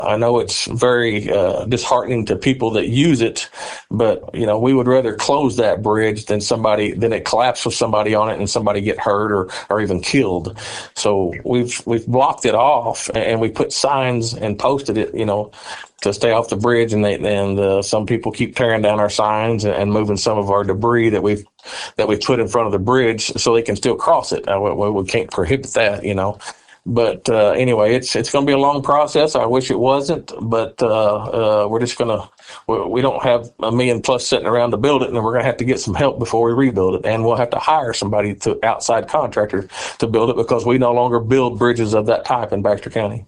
I know it's very disheartening to people that use it, but we would rather close that bridge than it collapse with somebody on it and somebody get hurt or even killed. So we've blocked it off, and we put signs and posted it, to stay off the bridge. And some people keep tearing down our signs and moving some of our debris that we've put in front of the bridge so they can still cross it. We can't prohibit that. But anyway, it's going to be a long process. I wish it wasn't, but we're just we don't have $1 million plus sitting around to build it, and we're going to have to get some help before we rebuild it. And we'll have to hire somebody outside contractor to build it, because we no longer build bridges of that type in Baxter County.